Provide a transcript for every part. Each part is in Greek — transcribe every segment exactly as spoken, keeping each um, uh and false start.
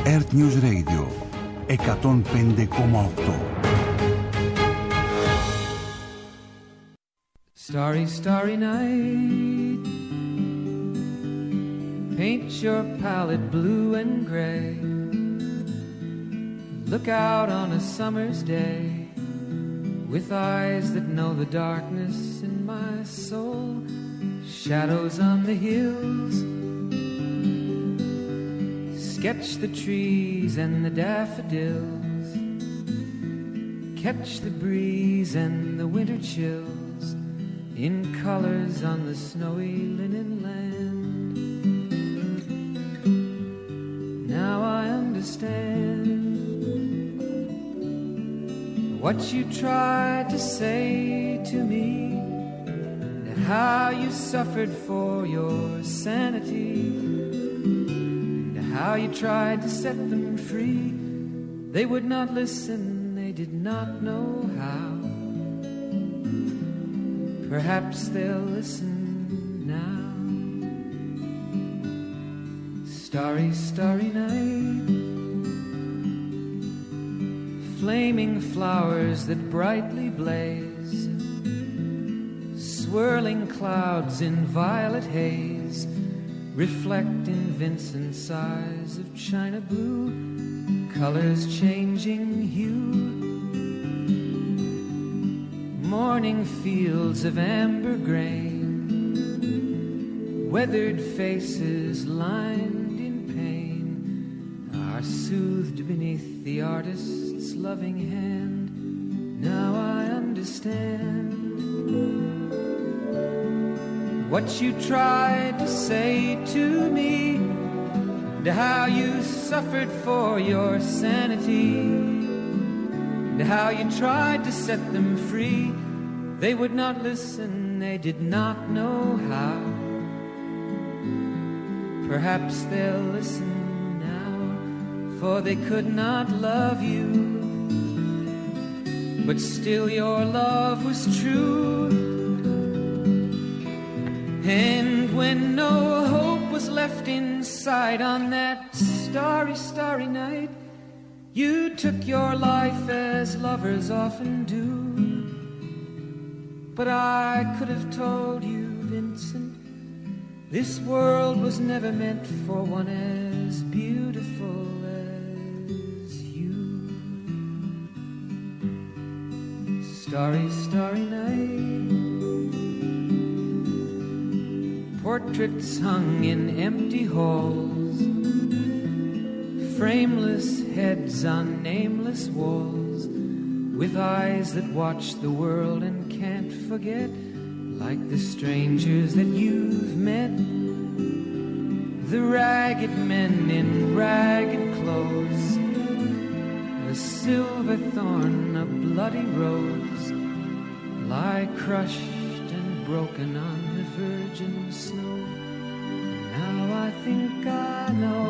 Earth News Radio εκατόν πέντε κόμμα οκτώ. Starry, starry night, paint your palette blue and gray. Look out on a summer's day with eyes that know the darkness in my soul. Shadows on the hills, sketch the trees and the daffodils, catch the breeze and the winter chills in colors on the snowy linen land. Now I understand what you tried to say to me, and how you suffered for your sanity, and how you tried to set them free. They would not listen, they did not know how. Perhaps they'll listen now. Starry, starry night, flaming flowers that brightly blaze, swirling clouds in violet haze, reflect in Vincent's eyes of china blue, colors changing hue. Morning fields of amber grain, weathered faces lined in pain, are soothed beneath the artist's loving hand. Now I understand what you tried to say to me, and how you suffered for your sanity, and how you tried to set them free. They would not listen, they did not know how. Perhaps they'll listen now, for they could not love you, but still your love was true. And when no hope was left inside on that starry, starry night, you took your life as lovers often do. But I could have told you, Vincent, this world was never meant for one as beautiful as you. Starry, starry night, portraits hung in empty halls, frameless heads on nameless walls, with eyes that watch the world and can't forget, like the strangers that you've met, the ragged men in ragged clothes, a silver thorn, a bloody rose, lie crushed and broken on the virgin snow. Now I think I know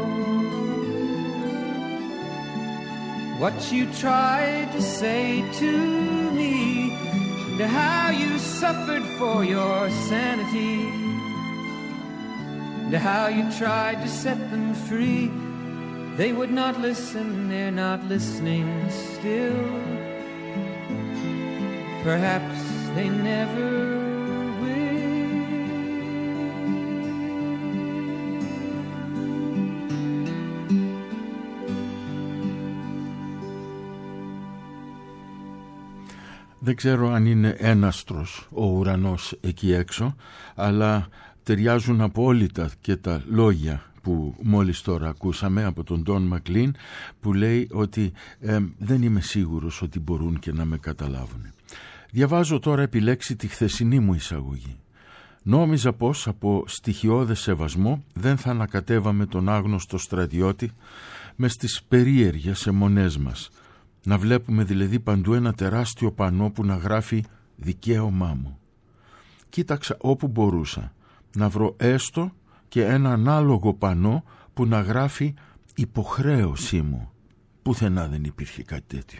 what you tried to say to me, and how you suffered for your sanity, and how you tried to set them free. They would not listen, they're not listening still. Perhaps they never Δεν ξέρω αν είναι έναστρος ο ουρανός εκεί έξω, αλλά ταιριάζουν απόλυτα και τα λόγια που μόλις τώρα ακούσαμε από τον Ντόν Μακλίν, που λέει ότι ε, δεν είμαι σίγουρος ότι μπορούν και να με καταλάβουν. Διαβάζω τώρα επιλέξει τη χθεσινή μου εισαγωγή. Νόμιζα πως από στοιχειώδες σεβασμό δεν θα ανακατεύαμε τον άγνωστο στρατιώτη μες στις περίεργες αιμονές μας. Να βλέπουμε δηλαδή παντού ένα τεράστιο πανό που να γράφει «Δικαίωμά μου». Κοίταξα όπου μπορούσα να βρω έστω και ένα ανάλογο πανό που να γράφει «Υποχρέωσή μου». Πουθενά δεν υπήρχε κάτι τέτοιο.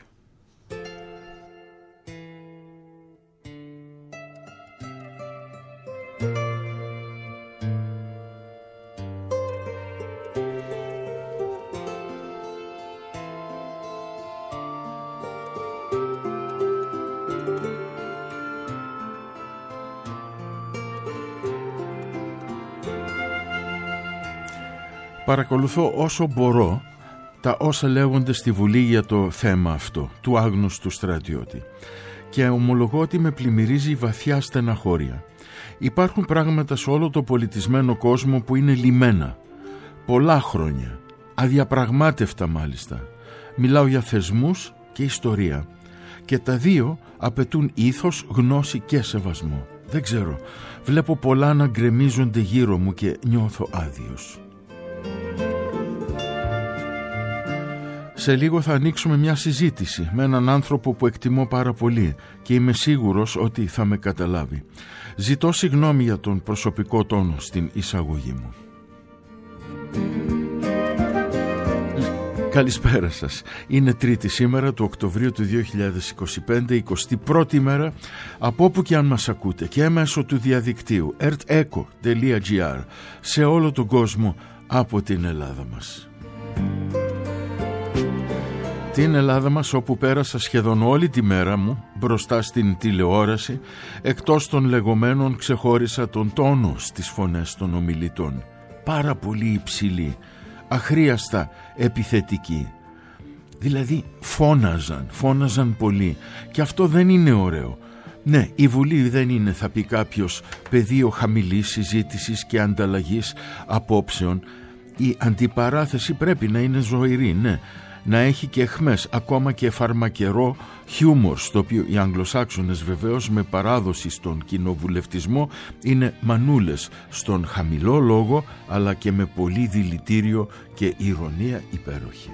Παρακολουθώ όσο μπορώ τα όσα λέγονται στη Βουλή για το θέμα αυτό του άγνωστου στρατιώτη και ομολογώ ότι με πλημμυρίζει βαθιά στεναχώρια. Υπάρχουν πράγματα σε όλο το πολιτισμένο κόσμο που είναι λυμμένα πολλά χρόνια, αδιαπραγμάτευτα μάλιστα. Μιλάω για θεσμούς και ιστορία και τα δύο απαιτούν ήθος, γνώση και σεβασμό. Δεν ξέρω, βλέπω πολλά να γκρεμίζονται γύρω μου και νιώθω άδειος. Σε λίγο θα ανοίξουμε μια συζήτηση με έναν άνθρωπο που εκτιμώ πάρα πολύ και είμαι σίγουρος ότι θα με καταλάβει. Ζητώ συγγνώμη για τον προσωπικό τόνο στην εισαγωγή μου. Καλησπέρα σας. Είναι Τρίτη σήμερα του Οκτωβρίου του δύο χιλιάδες είκοσι πέντε, εικοστή πρώτη μέρα από όπου και αν μας ακούτε και μέσω του διαδικτύου ερτ έκο τελεία τζι άρ σε όλο τον κόσμο από την Ελλάδα μας. Την Ελλάδα μας όπου πέρασα σχεδόν όλη τη μέρα μου μπροστά στην τηλεόραση, εκτός των λεγόμενων ξεχώρισα τον τόνο στις φωνές των ομιλητών. Πάρα πολύ υψηλή, αχρίαστα επιθετική. Δηλαδή φώναζαν, φώναζαν πολύ και αυτό δεν είναι ωραίο. Ναι, η Βουλή δεν είναι, θα πει κάποιος, πεδίο χαμηλής συζήτησης και ανταλλαγής απόψεων. Η αντιπαράθεση πρέπει να είναι ζωηρή, ναι, να έχει και αιχμές, ακόμα και φαρμακερό χιούμορ, στο οποίο οι Αγγλοσάξονες βεβαίως με παράδοση στον κοινοβουλευτισμό είναι μανούλες στον χαμηλό λόγο, αλλά και με πολύ δηλητήριο και ηρωνία υπέροχη.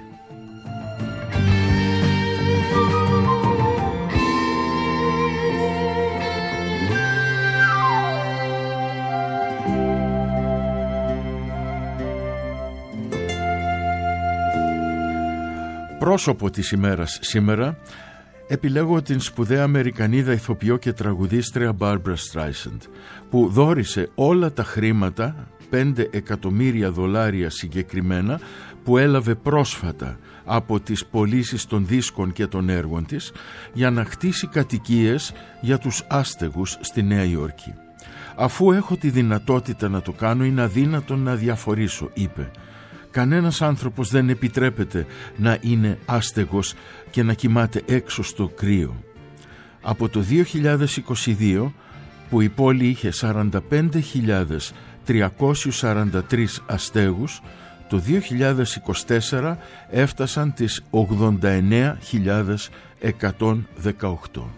Πρόσωπο της ημέρας σήμερα επιλέγω την σπουδαία Αμερικανίδα ηθοποιό και τραγουδίστρια Barbra Streisand, που δώρισε όλα τα χρήματα, πέντε εκατομμύρια δολάρια συγκεκριμένα, που έλαβε πρόσφατα από τις πωλήσεις των δίσκων και των έργων της, για να χτίσει κατοικίες για τους άστεγους στη Νέα Υόρκη. «Αφού έχω τη δυνατότητα να το κάνω, είναι αδύνατο να διαφορήσω», είπε. Κανένας άνθρωπος δεν επιτρέπεται να είναι άστεγος και να κοιμάται έξω στο κρύο. Από το δύο χιλιάδες είκοσι δύο, που η πόλη είχε σαράντα πέντε χιλιάδες τριακόσιους σαράντα τρεις αστέγους, το δύο χιλιάδες είκοσι τέσσερα έφτασαν τις ογδόντα εννέα χιλιάδες εκατόν δεκαοκτώ.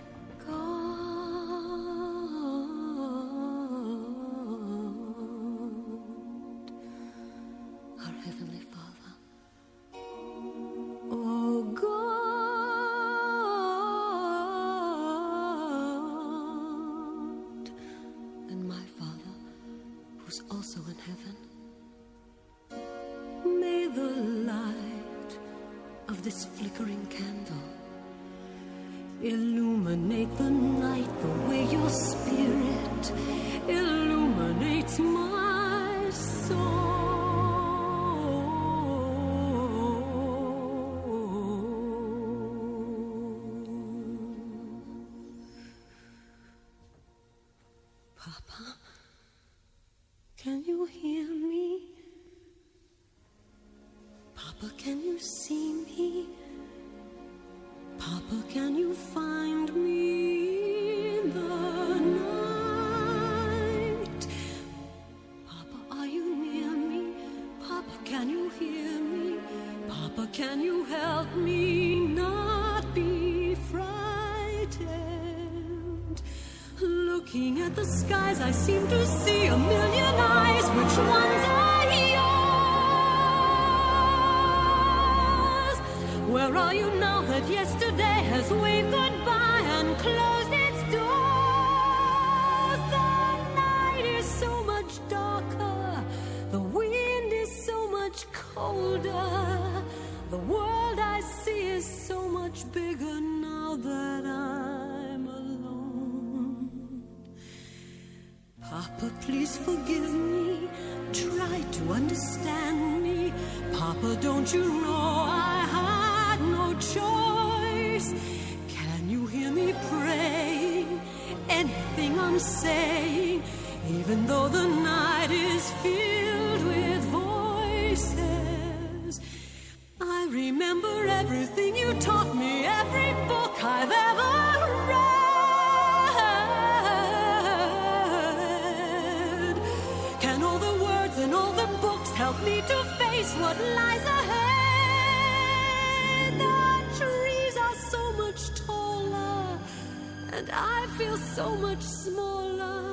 Illuminate the night the way your spirit illuminates my soul. Papa, can you hear me? Papa, can you see me? Papa, can you find me in the night? Papa, are you near me? Papa, can you hear me? Papa, can you help me not be frightened? Looking at the skies, I seem to see a million eyes. Which ones are yours? Where are you now that yesterday has waved goodbye and closed its doors? The night is so much darker, the wind is so much colder, the world I see is so much bigger now that I'm alone. Papa, please forgive me, try to understand me. Papa, don't you know I had no choice? Can you hear me praying? Anything I'm saying, even though the night is filled with voices. help me to face what lies ahead. The trees are so much taller, and I feel so much smaller.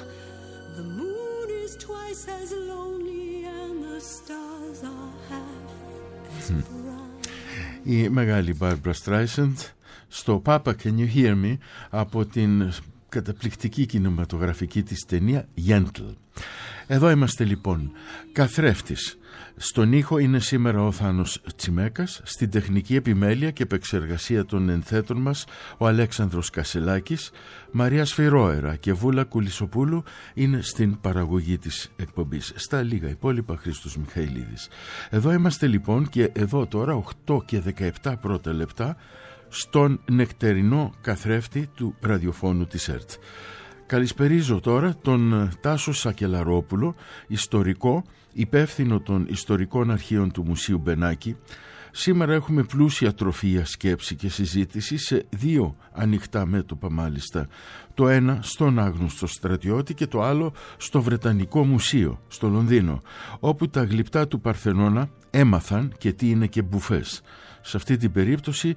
The moon is twice as lonely, and the stars are half as bright. Η μεγάλη Barbra Streisand στο Papa Can You Hear Me από την καταπληκτική κινηματογραφική της ταινία Yentl. Εδώ είμαστε λοιπόν. Καθρέφτης. Στον ήχο είναι σήμερα ο Θάνος Τσιμέκας, στην τεχνική επιμέλεια και επεξεργασία των ενθέτων μας ο Αλέξανδρος Κασελάκης, Μαρία Σφυρόερα και Βούλα Κουλισοπούλου είναι στην παραγωγή της εκπομπής. Στα λίγα υπόλοιπα Χρήστος Μιχαηλίδης. Εδώ είμαστε λοιπόν και εδώ τώρα οκτώ και δεκαεπτά πρώτα λεπτά στον νεκτερινό καθρέφτη του ραδιοφώνου της ΕΡΤ. Καλησπερίζω τώρα τον Τάσο Σακελαρόπουλο, ιστορικό, υπεύθυνο των ιστορικών αρχείων του Μουσείου Μπενάκη. Σήμερα έχουμε πλούσια τροφή για σκέψη και συζήτηση σε δύο ανοιχτά μέτωπα μάλιστα. Το ένα στον άγνωστο στρατιώτη και το άλλο στο Βρετανικό Μουσείο, στο Λονδίνο, όπου τα γλυπτά του Παρθενώνα έμαθαν και τι είναι και μπουφές. Σε αυτή την περίπτωση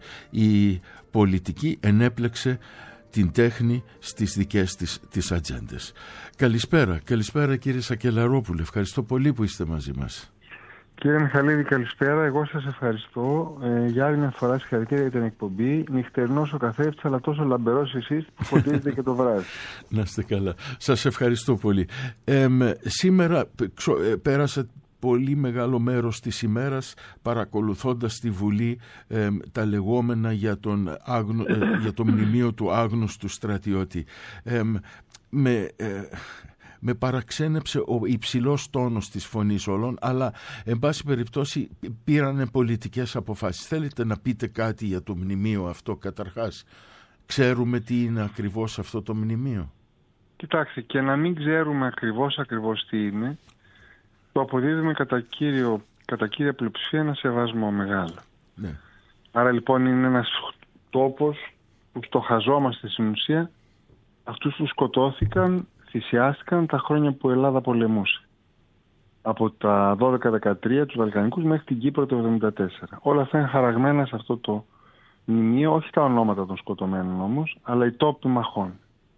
η πολιτική ενέπλεξε την τέχνη στις δικές της τις ατζέντες. Καλησπέρα, καλησπέρα κύριε Σακελαρόπουλε, ευχαριστώ πολύ που είστε μαζί μας. Κύριε Μιχαλίδη, καλησπέρα. Εγώ σας ευχαριστώ ε, για άλλη μια φορά. Συγχαρητήρια για την εκπομπή. Νυχτερινός ο καθρέφτης, αλλά τόσο λαμπερός εσείς που φωτίζετε και το βράδυ. Να είστε καλά. Σας ευχαριστώ πολύ. Ε, σήμερα ε, πέρασα πολύ μεγάλο μέρος της ημέρας παρακολουθώντας στη Βουλή ε, τα λεγόμενα για, τον άγνω, ε, για το μνημείο του άγνωστου στρατιώτη. Ε, με... Ε, με παραξένεψε ο υψηλός τόνος της φωνής όλων, αλλά εν πάση περιπτώσει πήρανε πολιτικές αποφάσεις. Θέλετε να πείτε κάτι για το μνημείο αυτό καταρχάς? Ξέρουμε τι είναι ακριβώς αυτό το μνημείο? Κοιτάξτε, και να μην ξέρουμε ακριβώς ακριβώς τι είναι, το αποδίδουμε κατά, κύριο, κατά κύρια πλειοψηφία ένα σεβασμό μεγάλο. Ναι. Άρα λοιπόν είναι ένας τόπος που στοχαζόμαστε στην ουσία αυτούς που σκοτώθηκαν, θυσιάστηκαν τα χρόνια που η Ελλάδα πολεμούσε. Από τα δώδεκα δεκατρία τους Βαλκανικούς μέχρι την Κύπρο το εβδομήντα τέσσερα. Όλα αυτά είναι χαραγμένα σε αυτό το μνημείο, όχι τα ονόματα των σκοτωμένων όμως, αλλά οι τόποι μαχών.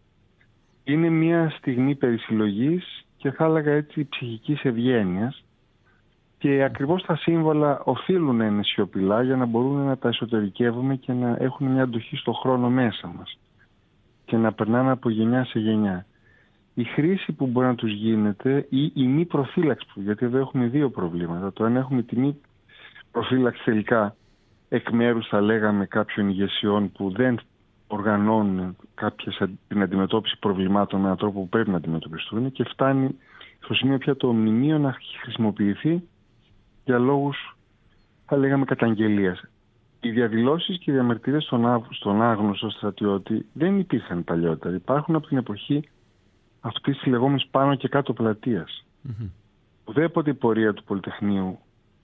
Είναι μια στιγμή περισυλλογής και θα έλεγα έτσι ψυχικής ευγένειας, και ακριβώς τα σύμβολα οφείλουν να είναι σιωπηλά για να μπορούν να τα εσωτερικεύουμε και να έχουν μια αντοχή στο χρόνο μέσα μας και να περνάνε από γενιά σε γενιά. Η χρήση που μπορεί να τους γίνεται ή η μη προφύλαξη, γιατί εδώ έχουμε δύο προβλήματα. Το ένα, έχουμε τη μη προφύλαξη τελικά εκ μέρους, θα λέγαμε, κάποιων ηγεσιών που δεν οργανώνουν κάποιες, την αντιμετώπιση προβλημάτων με έναν τρόπο που πρέπει να αντιμετωπιστούν, και φτάνει στο σημείο πια το μνημείο να χρησιμοποιηθεί για λόγους, θα λέγαμε, καταγγελίας. Οι διαδηλώσεις και οι διαμαρτυρίες στον, στον άγνωστο στρατιώτη δεν υπήρχαν παλιότερα. Υπάρχουν από την εποχή αυτής της λεγόμενης πάνω και κάτω πλατείας. Mm-hmm. Ουδέποτε η πορεία του Πολυτεχνείου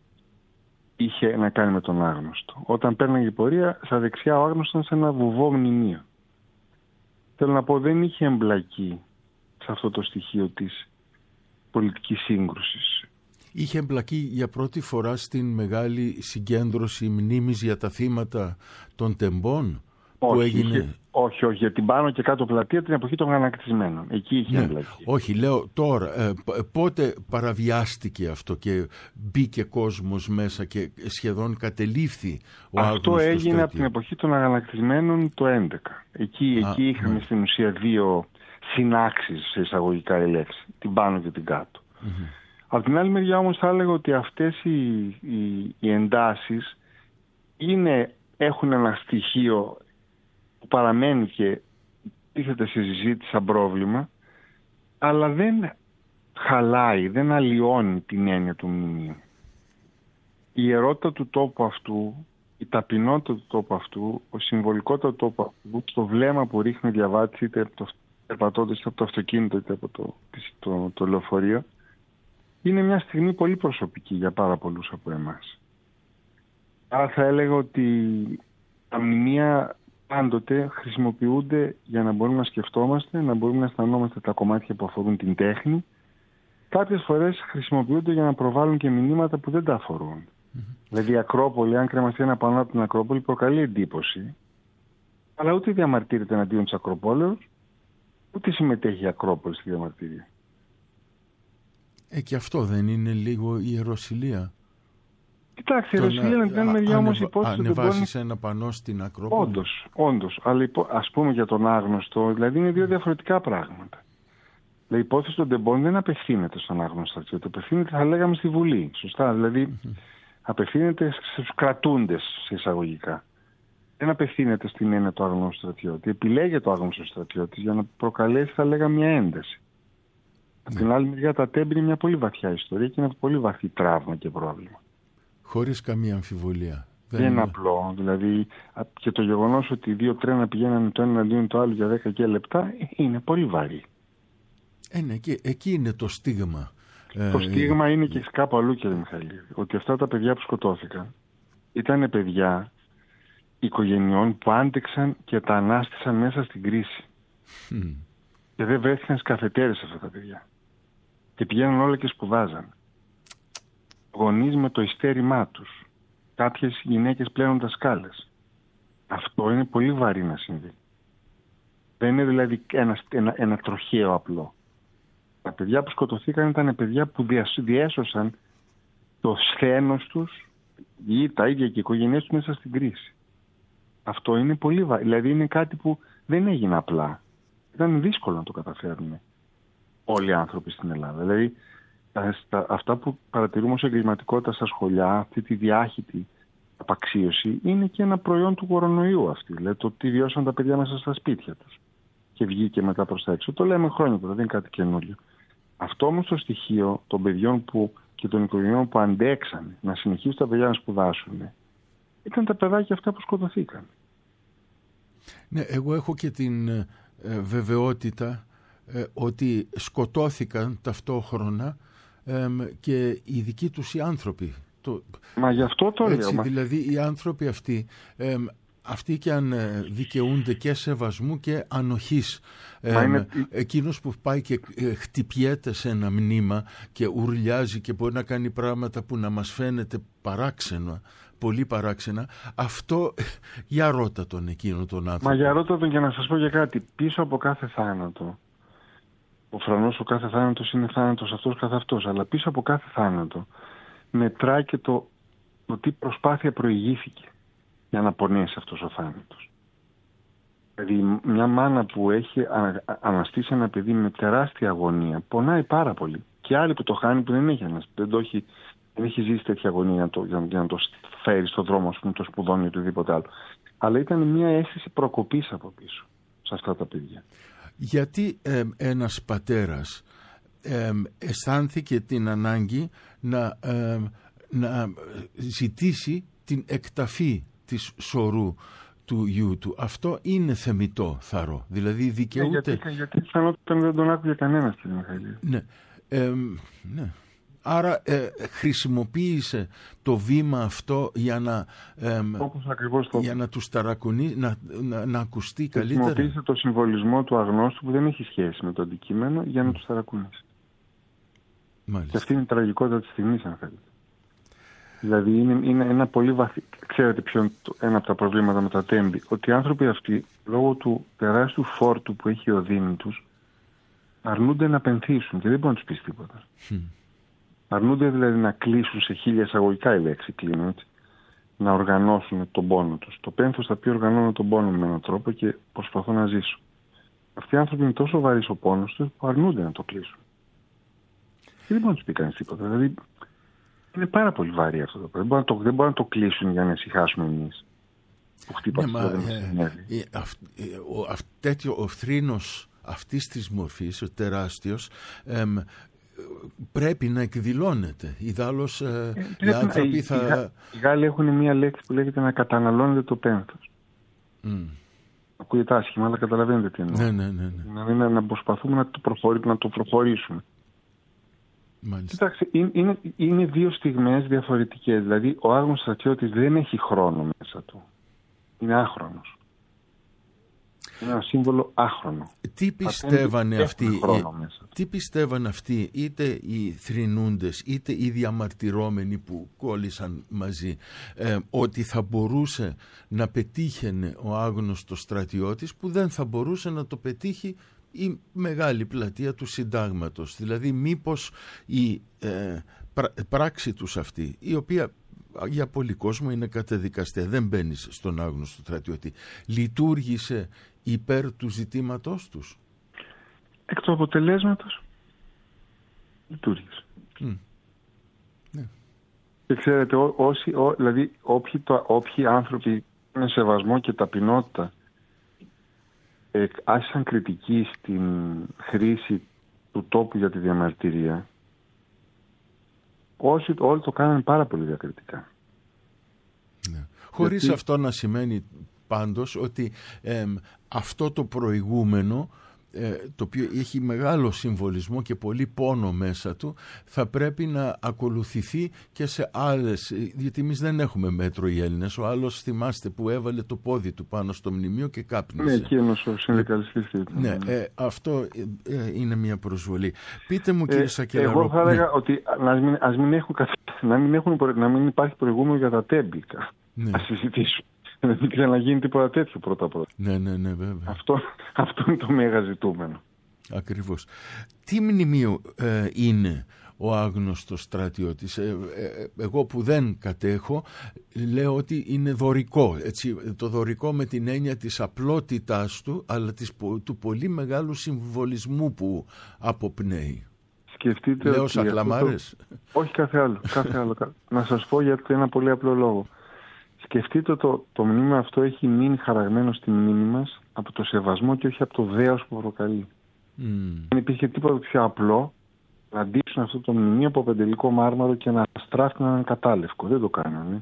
είχε να κάνει με τον άγνωστο. Όταν παίρναγε η πορεία, στα δεξιά ο άγνωστος σε ένα βουβό μνημείο. Θέλω να πω, δεν είχε εμπλακεί σε αυτό το στοιχείο της πολιτικής σύγκρουσης. Είχε εμπλακεί για πρώτη φορά στην μεγάλη συγκέντρωση μνήμης για τα θύματα των τεμπών? Όχι, που έγινε... είχε, όχι, όχι, για την πάνω και κάτω πλατεία την εποχή των ανακτισμένων. Εκεί είχε, ναι, εμπλακεί. Όχι, λέω τώρα, ε, πότε παραβιάστηκε αυτό και μπήκε κόσμος μέσα και σχεδόν κατελήφθη ο άγνωστος? Αυτό έγινε στρατιώ. από την εποχή των ανακτισμένων το έντεκα. Εκεί, Α, εκεί είχαμε, ναι, στην ουσία δύο συνάξεις, σε εισαγωγικά η λέξη, την πάνω και την κάτω. Mm-hmm. Από την άλλη μεριά όμως θα έλεγα ότι αυτές οι, οι, οι εντάσεις είναι, έχουν ένα στοιχείο που παραμένει και τίθεται σε συζήτηση σαν πρόβλημα, αλλά δεν χαλάει, δεν αλλοιώνει την έννοια του μνημείου. Η ιερότητα του τόπου αυτού, η ταπεινότητα του τόπου αυτού, ο συμβολικότητα του τόπου αυτού, το βλέμμα που ρίχνει ο διαβάτης, είτε περπατώντας από το αυτοκίνητο είτε από το, το, το λεωφορείο, είναι μια στιγμή πολύ προσωπική για πάρα πολλούς από εμάς. Άρα θα έλεγα ότι τα μνημεία πάντοτε χρησιμοποιούνται για να μπορούμε να σκεφτόμαστε, να μπορούμε να αισθανόμαστε τα κομμάτια που αφορούν την τέχνη, κάποιες φορές χρησιμοποιούνται για να προβάλλουν και μηνύματα που δεν τα αφορούν. Mm-hmm. Δηλαδή η Ακρόπολη, αν κρεμαστεί ένα πανό από την Ακρόπολη, προκαλεί εντύπωση, αλλά ούτε διαμαρτύρεται εναντίον της Ακροπόλεως, ούτε συμμετέχει η Ακρόπολη στη διαμαρτυρία. Ε, και αυτό δεν είναι λίγο ιεροσυλία? Κοιτάξτε, η ιεροσυλία είναι την άλλη μεριά όμως υπόθεση. Ανεβάσεις ένα πανό στην Ακρόπολη. Όντως, όντως. Αλλά υπό, ας πούμε για τον άγνωστο, δηλαδή είναι δύο διαφορετικά πράγματα. Δηλαδή η υπόθεση των τεμπών δεν απευθύνεται στον άγνωστο στρατιώτη, απευθύνεται, θα λέγαμε, στη Βουλή. Σωστά. Δηλαδή mm-hmm. απευθύνεται στους κρατούντες, σε εισαγωγικά. Δεν απευθύνεται στην έννοια του άγνωστου στρατιώτη. Επιλέγεται ο άγνωστος στρατιώτης για να προκαλέσει, θα λέγαμε, μια ένταση. Από mm. την άλλη μεριά, τα τέμπη είναι μια πολύ βαθιά ιστορία και είναι πολύ βαθύ τραύμα και πρόβλημα. Χωρίς καμία αμφιβολία. Δεν είναι απλό. Δηλαδή και το γεγονός ότι δύο τρένα πηγαίνανε το ένα αντίον το άλλο για δέκα και λεπτά είναι πολύ βαρύ. Ε, ναι, και εκεί είναι το στίγμα. Το ε, στίγμα ε, είναι και κάπου αλλού, κύριε Μιχαήλ. Ότι αυτά τα παιδιά που σκοτώθηκαν ήταν παιδιά οικογενειών που άντεξαν και τα ανάστησαν μέσα στην κρίση. Mm. Και δεν βρέθηκαν στις καφετέρες αυτά τα παιδιά. Και πηγαίνουν όλα και σπουδάζαν. Γονείς με το ιστέρημά τους. Κάποιες γυναίκες πλένουν τα σκάλες. Αυτό είναι πολύ βαρύ να συμβεί. Δεν είναι δηλαδή ένα, ένα, ένα τροχαίο απλό. Τα παιδιά που σκοτωθήκαν ήταν παιδιά που διέσωσαν το σθένος τους ή τα ίδια και οι οικογένειές τους μέσα στην κρίση. Αυτό είναι πολύ βαρύ. Δηλαδή είναι κάτι που δεν έγινε απλά. Ήταν δύσκολο να το καταφέρουν όλοι οι άνθρωποι στην Ελλάδα. Δηλαδή στα, αυτά που παρατηρούμε ως εγκληματικότητα στα σχολιά, αυτή τη διάχυτη απαξίωση, είναι και ένα προϊόν του κορονοϊού αυτή. Δηλαδή το τι βιώσαν τα παιδιά μέσα στα σπίτια τους και βγήκε μετά προς τα έξω. Το λέμε χρόνια τώρα, δεν είναι κάτι καινούριο. Αυτό όμως το στοιχείο των παιδιών που, και των οικογενειών που αντέξαν να συνεχίσουν τα παιδιά να σπουδάσουν, ήταν τα παιδάκια αυτά που σκοτωθήκαν. Ναι, εγώ έχω και την ε, βεβαιότητα ε, ότι σκοτώθηκαν ταυτόχρονα ε, και οι δικοί τους οι άνθρωποι. Το, Μα γι' αυτό το έτσι, λέω. Δηλαδή οι άνθρωποι αυτοί, ε, αυτοί και αν δικαιούνται και σεβασμού και ανοχής. Ε, είναι... Εκείνος που πάει και χτυπιέται σε ένα μνήμα και ουρλιάζει και μπορεί να κάνει πράγματα που να μας φαίνεται παράξενα, πολύ παράξενα, αυτό για ρώτα τον εκείνο τον άνθρωπο. Μα για ρώτα τον, και να σας πω για κάτι. Πίσω από κάθε θάνατο, προφανώς ο κάθε θάνατος είναι θάνατος αυτός καθ' αυτός, αλλά πίσω από κάθε θάνατο μετράει και το, το τι προσπάθεια προηγήθηκε για να πονέσει αυτός ο θάνατος. Δηλαδή μια μάνα που έχει αναστήσει ένα παιδί με τεράστια αγωνία πονάει πάρα πολύ. Και άλλη που το χάνει που δεν έχει αναστήσει, δεν, το έχει, δεν έχει ζήσει τέτοια αγωνία για να το, για, για να το φέρει στον δρόμο, ας πούμε, το σπουδών ή οτιδήποτε άλλο. Αλλά ήταν μια αίσθηση προκοπής από πίσω σε αυτά τα παιδιά. Γιατί ε, ένας πατέρας ε, αισθάνθηκε την ανάγκη να, ε, να ζητήσει την εκταφή της σωρού του γιού του? Αυτό είναι θεμιτό, θαρώ. Δηλαδή δικαιούται... Ε, γιατί γιατί φαινόταν δεν τον άκουγε κανένας, κύριε Μιχαήλ. Ναι. Ε, ναι. Άρα ε, χρησιμοποίησε το βήμα αυτό για να, ε, για να τους ταρακουνεί, να, να, να ακουστεί καλύτερα. Χρησιμοποίησε το συμβολισμό του αγνώστου που δεν έχει σχέση με το αντικείμενο για να mm. τους ταρακουνήσει. Μάλιστα. Και αυτή είναι η τραγικότητα της στιγμής, αν θέλετε. Δηλαδή είναι, είναι ένα πολύ βαθύ... Ξέρετε ποιο είναι ένα από τα προβλήματα με τα τέμπη? Ότι οι άνθρωποι αυτοί, λόγω του τεράστιου φόρτου που έχει η οδύνη τους, αρνούνται να πενθήσουν και δεν μπορούν να τους πεις τίποτα. Mm. Αρνούνται δηλαδή να κλείσουν, σε χίλια εισαγωγικά η λέξη κλείνουν, έτσι, να οργανώσουν τον πόνο τους. Το πένθος θα πει οργανώνω τον πόνο με έναν τρόπο και προσπαθώ να ζήσω. Αυτοί οι άνθρωποι είναι τόσο βαρύς ο πόνος τους που αρνούνται να το κλείσουν. Και δεν μπορεί να τους πει κανείς τίποτα. Δηλαδή είναι πάρα πολύ βαρύ αυτό το πράγμα. Δεν μπορούν να το κλείσουν για να ησυχάσουμε εμείς. Που χτύπασε ναι, το ε, συνέβη. ε, αυ, ε, ο, αυ, τέτοιο, ο θρήνος αυτής της μορφής, ο τεράστιος, ε, πρέπει να εκδηλώνεται. Ιδάλλως ε, ε, οι άνθρωποι θα... Οι, οι Γάλλοι έχουν μια λέξη που λέγεται να καταναλώνεται το πένθος. Mm. Ακούγεται άσχημα, αλλά καταλαβαίνετε τι εννοώ. Ναι, ναι, ναι, ναι. Δηλαδή να, να προσπαθούμε να το, προχωρί, να το προχωρήσουμε. Κοιτάξτε, είναι, είναι, είναι δύο στιγμές διαφορετικές. Δηλαδή ο άγνωστος στρατιώτης δεν έχει χρόνο μέσα του. Είναι άχρονος. Είναι ένα σύμβολο άχρονο. Τι πιστεύανε αυτοί, μέσα. τι πιστεύανε αυτοί, είτε οι θρηνούντες είτε οι διαμαρτυρόμενοι που κόλλησαν μαζί, ε, ότι θα μπορούσε να πετύχαινε ο άγνωστος στρατιώτης που δεν θα μπορούσε να το πετύχει η μεγάλη πλατεία του συντάγματος? Δηλαδή μήπως η ε, πρά, πράξη τους αυτή, η οποία για πολλοί κόσμο είναι κατεδικαστέα, δεν μπαίνεις στον άγνωστο στρατιώτη, λειτουργήσε υπέρ του ζητήματός τους? Εκ του αποτελέσματος λειτουργήσε. Mm. Ναι. Και ξέρετε, ό, όσοι, ό, δηλαδή όποιοι, το, όποιοι άνθρωποι με σεβασμό και ταπεινότητα ε, άσκησαν κριτική στην χρήση του τόπου για τη διαμαρτυρία, όσοι όλοι το κάνανε πάρα πολύ διακριτικά. Ναι. Χωρίς Γιατί... αυτό να σημαίνει πάντως ότι ε, αυτό το προηγούμενο, ε, το οποίο έχει μεγάλο συμβολισμό και πολύ πόνο μέσα του, θα πρέπει να ακολουθηθεί και σε άλλες, γιατί εμείς δεν έχουμε μέτρο οι Έλληνες. Ο άλλος, θυμάστε, που έβαλε το πόδι του πάνω στο μνημείο και κάπνισε. Ναι, εκείνος ο συνδικαλιστής. Ναι, ε, αυτό ε, είναι μια προσβολή. Πείτε μου, κύριε ε, Σακελαρόπουλο. Εγώ θα έλεγα ναι. ότι ας μην, ας μην έχουν, να, μην έχουν, να μην υπάρχει προηγούμενο για τα τέμπλικα. Ναι. Ας συζητήσουμε. Δεν ξαναγίνει τίποτα τέτοιο πρώτα-πρώτα. Ναι, ναι, ναι, βέβαια. Αυτό, αυτό είναι το μέγα ζητούμενο. Ακριβώς. Τι μνημείο ε, είναι ο άγνωστος στρατιώτης? Ε, ε, εγώ που δεν κατέχω λέω ότι είναι δωρικό. Έτσι, το δωρικό με την έννοια της απλότητάς του, αλλά της, του πολύ μεγάλου συμβολισμού που αποπνέει. Σκεφτείτε λέω σαχλαμάρες. Το... Όχι, κάθε άλλο. Κάθε άλλο. Να σας πω για ένα πολύ απλό λόγο. Σκεφτείτε το, το μνήμα αυτό έχει μείνει χαραγμένο στη μνήμη μας από το σεβασμό και όχι από το δέος που προκαλεί. Mm. Δεν υπήρχε τίποτα πιο απλό να ντύσουν αυτό το μνημείο από πεντελικό μάρμαρο και να στράφτουν έναν κατάλευκο. Δεν το κάνανε.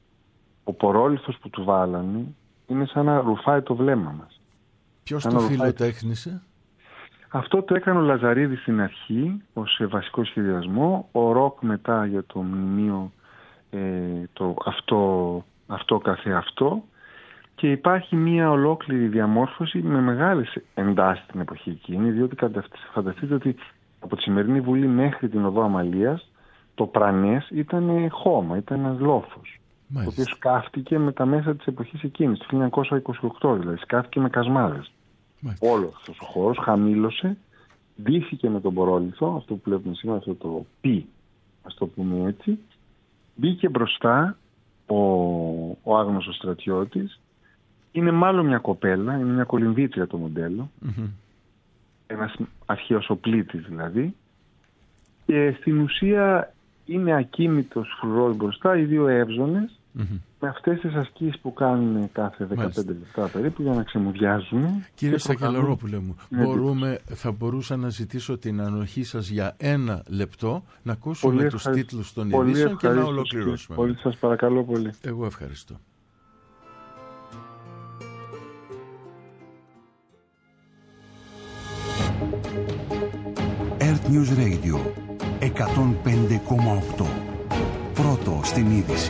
Ο πορόλιθος που του βάλανε είναι σαν να ρουφάει το βλέμμα μας. Ποιος το φιλοτέχνησε? Αυτό το έκανε ο Λαζαρίδης στην αρχή ως βασικό σχεδιασμό. Ο Ροκ μετά για το μνημείο ε, το αυτό... αυτό καθεαυτό, και υπάρχει μια ολόκληρη διαμόρφωση με μεγάλες εντάσεις στην εποχή εκείνη, διότι φανταστείτε ότι από τη σημερινή Βουλή μέχρι την Οδό Αμαλίας το Πρανές ήταν χώμα, ήταν ένας λόφος, το οποίο σκάφτηκε με τα μέσα της εποχής εκείνης, το χίλια εννιακόσια είκοσι οκτώ δηλαδή, σκάφτηκε με κασμάδες. Μάλιστα. Όλο αυτός ο χώρος χαμήλωσε, ντύθηκε με τον πορόλιθο, αυτό που βλέπουμε σήμερα, αυτό το πι, ας το πούμε έτσι, μπήκε μπροστά ο, ο άγνωστος στρατιώτης. Είναι μάλλον μια κοπέλα, είναι μια κολυμβήτρια το μοντέλο, mm-hmm. ένας αρχαίος οπλίτης δηλαδή, και στην ουσία είναι ακίνητος φρουρός μπροστά, οι δύο εύζωνες, mm-hmm. με αυτές τις ασκήσεις που κάνουν κάθε δεκαπέντε λεπτά περίπου για να ξεμουδιάζουν. Κύριε Σακελαρόπουλε μου, μπορούμε, θα μπορούσα να ζητήσω την ανοχή σας για ένα λεπτό, να ακούσουμε πολύ τους τίτλους των ειδήσεων και να ολοκληρώσουμε. Πολύ σας παρακαλώ πολύ. Εγώ ευχαριστώ. Earth News Radio εκατόν πέντε κόμμα οκτώ. Πρώτο στην είδηση.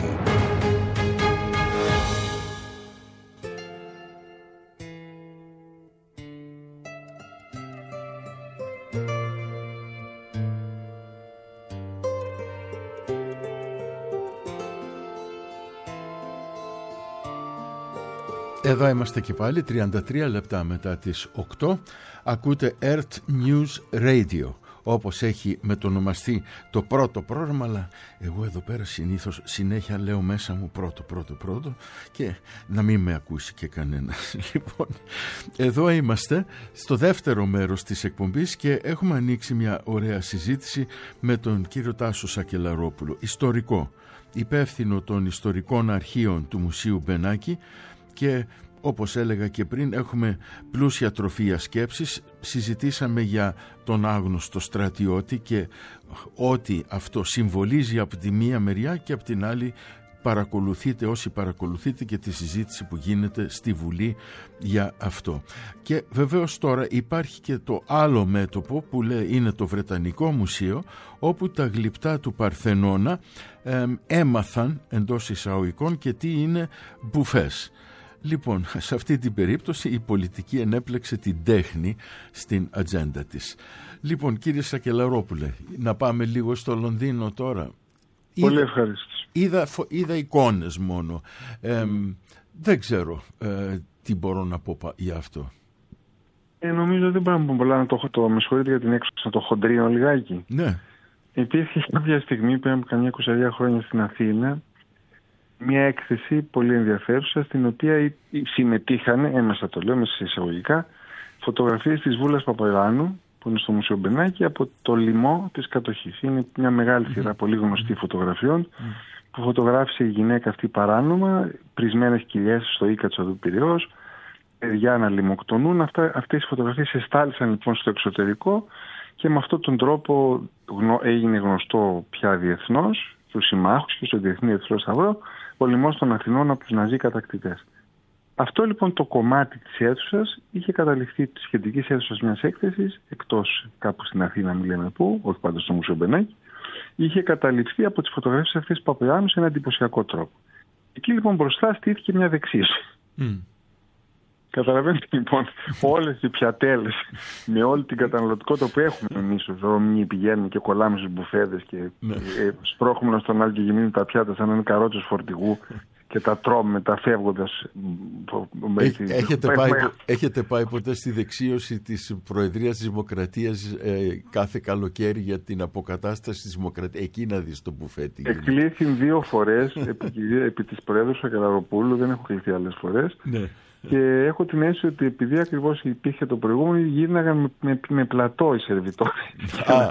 Εδώ είμαστε και πάλι, τριάντα τρία λεπτά μετά τις οκτώ. Ακούτε Earth News Radio, όπως έχει μετονομαστεί το πρώτο πρόγραμμα, αλλά εγώ εδώ πέρα συνήθως συνέχεια λέω μέσα μου πρώτο, πρώτο, πρώτο και να μην με ακούσει και κανένας. Λοιπόν, εδώ είμαστε στο δεύτερο μέρος της εκπομπής και έχουμε ανοίξει μια ωραία συζήτηση με τον κύριο Τάσο Σακελαρόπουλο, ιστορικό, υπεύθυνο των ιστορικών αρχείων του Μουσείου Μπενάκη, και όπως έλεγα και πριν έχουμε πλούσια τροφία σκέψης. Συζητήσαμε για τον άγνωστο στρατιώτη και ό,τι αυτό συμβολίζει από τη μία μεριά, και από την άλλη παρακολουθείτε, όσοι παρακολουθείτε, και τη συζήτηση που γίνεται στη Βουλή για αυτό. Και βεβαίως τώρα υπάρχει και το άλλο μέτωπο που λέει είναι το Βρετανικό Μουσείο, όπου τα γλυπτά του Παρθενώνα ε, έμαθαν εντός εισαγωγικών και τι είναι μπουφές. Λοιπόν, σε αυτή την περίπτωση η πολιτική ενέπλεξε την τέχνη στην ατζέντα της. Λοιπόν, κύριε Σακελαρόπουλε, να πάμε λίγο στο Λονδίνο τώρα. Πολύ ευχαριστώ. Είδα, είδα εικόνες μόνο. Ε, mm. Δεν ξέρω ε, τι μπορώ να πω για αυτό. Ε, νομίζω δεν μπορώ να πω πολλά, να το, το με συγχωρείτε για την έξοδο, να το χοντρίνω λιγάκι. Ναι. Υπήρχε κάποια στιγμή, πριν από καμιά είκοσι χρόνια στην Αθήνα, μια έκθεση πολύ ενδιαφέρουσα, στην οποία συμμετείχαν, έμεσα το λέω, μέσα σε εισαγωγικά, φωτογραφίες της Βούλας Παπαϊωάννου, που είναι στο Μουσείο Μπενάκη, από το λοιμό της κατοχής. Είναι μια μεγάλη σειρά, mm-hmm. πολύ γνωστή φωτογραφιών, mm-hmm. που φωτογράφησε η γυναίκα αυτή παράνομα, πρισμένες κοιλιές στο Ήκατσο του Πειραιώς, παιδιά να λιμοκτονούν. Αυτά, αυτές οι φωτογραφίες εστάλησαν λοιπόν στο εξωτερικό και με αυτόν τον τρόπο γνω, έγινε γνωστό πια διεθνώς, στους συμμάχους και στο Διεθνή Ερυθρό Σταυρό, ο λοιμός των Αθηνών από τους Ναζί κατακτητές. Αυτό λοιπόν το κομμάτι της αίθουσας είχε καταληφθεί της σχετικής αίθουσας μιας έκθεσης, εκτός κάπου στην Αθήνα, μην λέμε πού, όχι πάντως στο Μουσείο Μπενάκη, είχε καταληφθεί από τις φωτογραφίες αυτές του Παπαϊωάννου σε ένα εντυπωσιακό τρόπο. Εκεί λοιπόν μπροστά στήθηκε μια δεξίωση. Mm. Καταλαβαίνετε λοιπόν, όλες οι πιατέλες με όλη την καταναλωτικότητα που έχουμε εμείς ως Ρωμιοί, πηγαίνουμε και κολλάμε στους μπουφέδες και ε, σπρώχουμε στον άλλο και γεμίζουν τα πιάτα σαν να είναι καρότσες φορτηγού και τα τρώμε μετά φεύγοντας. Έχετε πάει, έχετε πάει ποτέ στη δεξίωση της Προεδρίας της Δημοκρατίας ε, κάθε καλοκαίρι για την αποκατάσταση της Δημοκρατίας? Εκεί να δεις το μπουφέτι. Εκλήθην δύο φορές επί, επί της Προέδρου Σακελαροπούλου, δεν έχω κληθεί άλλες φορές. Ναι. Και έχω την αίσθηση ότι επειδή ακριβώς υπήρχε το προηγούμενο, γύρναγαν με, με, με πλατό οι σερβιτόροι. Α,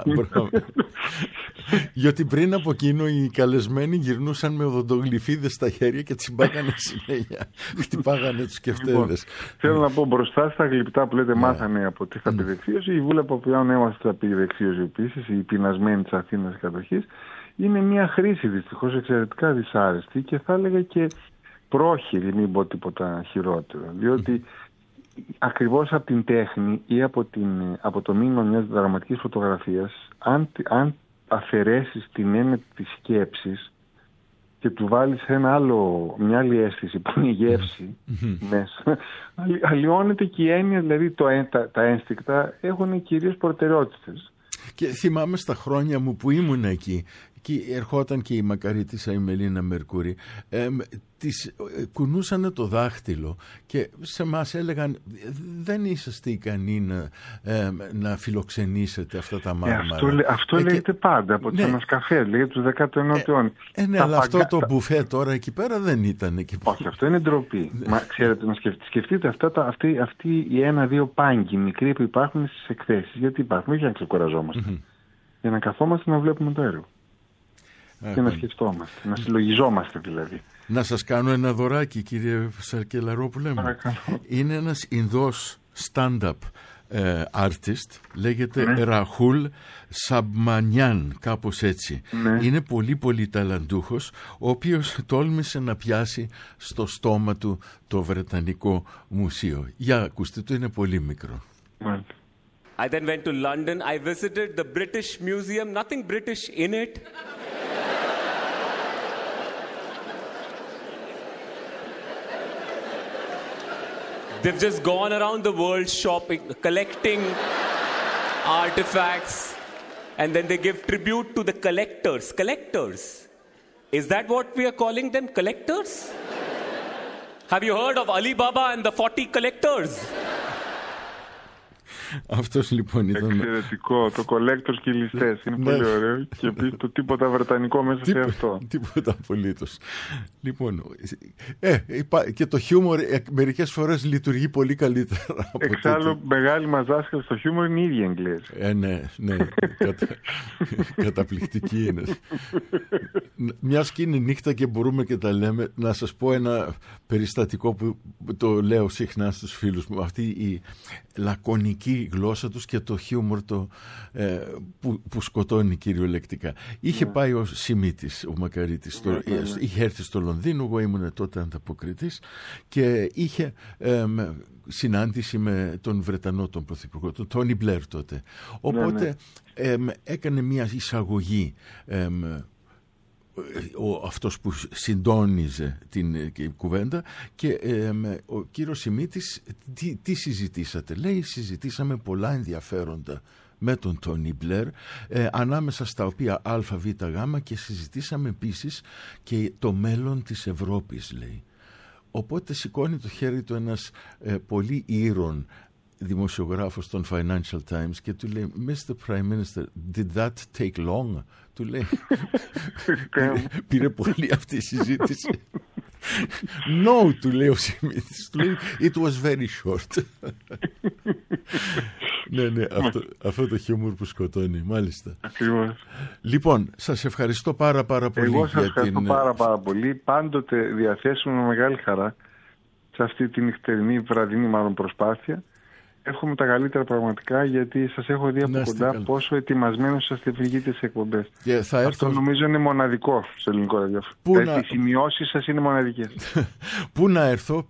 γιατί πριν από εκείνο οι καλεσμένοι γυρνούσαν με οδοντογλυφίδες στα χέρια και τσιμπάγανε συνέχεια. Χτυπάγανε τους κεφτέδες. Λοιπόν, θέλω να πω, μπροστά στα γλυπτά που λέτε yeah. μάθανε από τι θα πει δεξίωση, η Βούλα Παπαϊωάννου έμαθε θα πει δεξίωση επίσης, η πεινασμένη της Αθήνας κατοχής. Είναι μια χρήση δυστυχώς εξαιρετικά δυσάρεστη και θα έλεγα και πρόχειρη, μην πω τίποτα χειρότερο. Διότι mm. ακριβώς από την τέχνη ή από, την, από το μήνυμα μιας δραματικής φωτογραφίας, αν, αν αφαιρέσεις την έννοια της σκέψης και του βάλεις ένα άλλο, μια άλλη αίσθηση που είναι η γεύση mm-hmm. μέσα, αλλοιώνεται και η έννοια, δηλαδή το, τα, τα ένστικτα έχουν κυρίως προτεραιότητες. Και θυμάμαι στα χρόνια μου που ήμουν εκεί, και ερχόταν και η μακαρίτισσα η Μελίνα Μερκούρη, ε, της ε, κουνούσανε το δάχτυλο και σε μας έλεγαν δεν είσαστε ικανοί να, ε, να φιλοξενήσετε αυτά τα μάρμαρα. Ε, αυτό αυτό ε, λέγεται και, πάντα από ναι, τους καφές, λέγεται του δέκατου ενάτου αιώνα. Ε, ναι, αλλά παγκα... αυτό το μπουφέ τώρα εκεί πέρα δεν ήταν. Εκεί... Όχι, αυτό είναι ντροπή. Μα ξέρετε, να σκεφτείτε, σκεφτείτε αυτά τα, αυτοί, αυτοί οι ένα-δύο πάγκοι μικροί που υπάρχουν στις εκθέσεις. Γιατί υπάρχουν, όχι για να ξεκουραζόμαστε. Mm-hmm. Για να καθόμαστε να βλέπουμε το έργο. Και να σκεφτόμαστε, να συλλογιζόμαστε δηλαδή. Να σας κάνω ένα δωράκι, κύριε Σακελαρόπουλε. Είναι ένας Ινδός stand-up ε, artist, λέγεται ναι. Ραχούλ Σαμπμανιάν, κάπως έτσι. Ναι. Είναι πολύ πολύ ταλαντούχος, ο οποίος τόλμησε να πιάσει στο στόμα του το Βρετανικό Μουσείο. Για ακούστε το, είναι πολύ μικρό. Ναι. I then went to London. I visited the British Museum. Nothing British in it. They've just gone around the world shopping, collecting artifacts, and then they give tribute to the collectors. Collectors. Is that what we are calling them? Collectors? Have you heard of Ali Baba and the forty collectors? Αυτός λοιπόν ήταν... Εξαιρετικό, το collectors και οι ληστές. Είναι πολύ ωραίο. Και επίσης το τίποτα βρετανικό μέσα σε αυτό. Τίποτα απολύτως. Λοιπόν, ε, και το χιούμορ μερικές φορές λειτουργεί πολύ καλύτερα. Εξάλλου, μεγάλη μας δάσκαλη στο χιούμορ είναι οι ίδιοι Εγγλέζοι. Ε, ναι, ναι. Κατα... Καταπληκτική είναι. Μιας και είναι νύχτα και μπορούμε και τα λέμε, να σας πω ένα περιστατικό που το λέω συχνά στους φίλους μου. Αυτή η λακωνική γλώσσα τους και το χιούμορ το, ε, που, που σκοτώνει κυριολεκτικά. Είχε πάει ο Σιμίτης, ο Μακαρίτης, στο, είχε έρθει στο Λονδίνο, εγώ ήμουν τότε ανταποκριτής και είχε ε, συνάντηση με τον Βρετανό τον Πρωθυπουργό, τον Τόνι Μπλερ τότε. Οπότε ε, έκανε μια εισαγωγή ε, ο, αυτός που συντόνιζε την ε, κουβέντα και ε, με, ο κύριος Σιμίτης τι, τι συζητήσατε? Λέει συζητήσαμε πολλά ενδιαφέροντα με τον Τόνι Μπλερ, ε, ανάμεσα στα οποία α, β, γ και συζητήσαμε επίσης και το μέλλον της Ευρώπης, λέει. Οπότε σηκώνει το χέρι του ένας ε, πολύ ήρων δημοσιογράφος των Financial Times και του λέει μίστερ Prime Minister, did that take long? Του λέει πήρε πολύ αυτή η συζήτηση. No, του λέει ο Σιμίτης, του λέει it was very short. Ναι, ναι, αυτό, αυτό το χιούμορ που σκοτώνει, μάλιστα. Ακριβώς. Λοιπόν, σας ευχαριστώ πάρα πάρα πολύ. Εγώ σας για ευχαριστώ την... πάρα πάρα πολύ. Πάντοτε διαθέσουμε με μεγάλη χαρά σε αυτή τη νυχτερινή, βραδινή μάλλον προσπάθεια. Εύχομαι τα καλύτερα πραγματικά, γιατί σας έχω δει από κοντά καλά. Πόσο ετοιμασμένος είστε βγείτε σε εκπομπές. Yeah, θα έρθω... Αυτό νομίζω είναι μοναδικό στο ελληνικό ραδιόφωνο. Να... Οι σημειώσεις σας είναι μοναδικές. Πού να έρθω,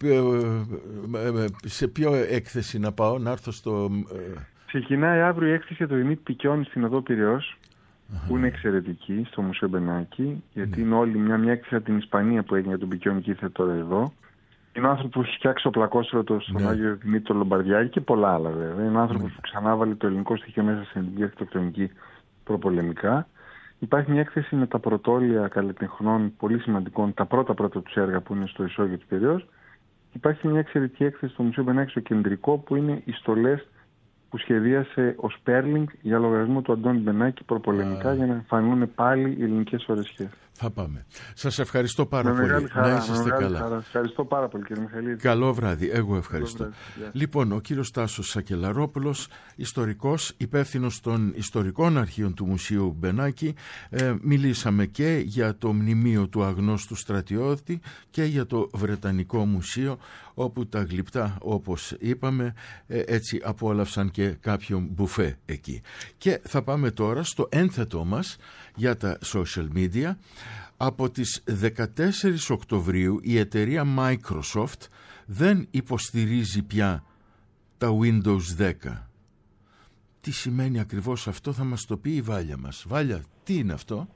σε ποιο έκθεση να πάω, να έρθω στο... Ξεκινάει αύριο η έκθεση για το Δημήτρη Πικιόνη στην Οδό Πειραιώς, uh-huh. που είναι εξαιρετική στο Μουσείο Μπενάκη, γιατί yeah. είναι όλη μια, μια έκθεση από την Ισπανία που έγινε για τον Πικιόνη και ήρθε τώρα εδώ. Είναι ο άνθρωπος που έχει φτιάξει το πλακόστρωτο στον ναι. Άγιο Δημήτρη Λομπαρδιάκη και πολλά άλλα βέβαια. Είναι ο άνθρωπος ναι. που ξανάβαλε το ελληνικό στοιχείο μέσα στην ελληνική αρχιτεκτονική προπολεμικά. Υπάρχει μια έκθεση με τα πρωτόλια καλλιτεχνών πολύ σημαντικών, τα πρώτα πρώτα τους έργα που είναι στο ισόγειο της Πειραιώς. Υπάρχει μια εξαιρετική έκθεση στο Μουσείο Μπενάκη στο κεντρικό που είναι οι στολές που σχεδίασε ο Σπέρλινγκ για λογαριασμό του Αντώνη Μπενάκη προπολεμικά uh. για να εμφανούν πάλι οι ελληνικές ορεσιές. Θα πάμε. Σας ευχαριστώ πάρα με πολύ. Χαρά, να είσαστε καλά. Χαρά. Ευχαριστώ πάρα πολύ κύριε Μιχαηλίδη. Καλό βράδυ. Εγώ ευχαριστώ. Βράδυ. Λοιπόν, ο κύριος Τάσος Σακελαρόπουλος, ιστορικός, υπεύθυνος των ιστορικών αρχείων του Μουσείου Μπενάκη. Ε, μιλήσαμε και για το μνημείο του αγνώστου στρατιώτη και για το Βρετανικό Μουσείο, όπου τα γλυπτά, όπως είπαμε, ε, έτσι απόλαυσαν και κάποιον μπουφέ εκεί. Και θα πάμε τώρα στο ένθετό μας για τα social media. Από τις δεκατέσσερις Οκτωβρίου η εταιρεία Microsoft δεν υποστηρίζει πια τα Windows δέκα. Τι σημαίνει ακριβώς αυτό θα μας το πει η Βάλια μας. Βάλια, τι είναι αυτό?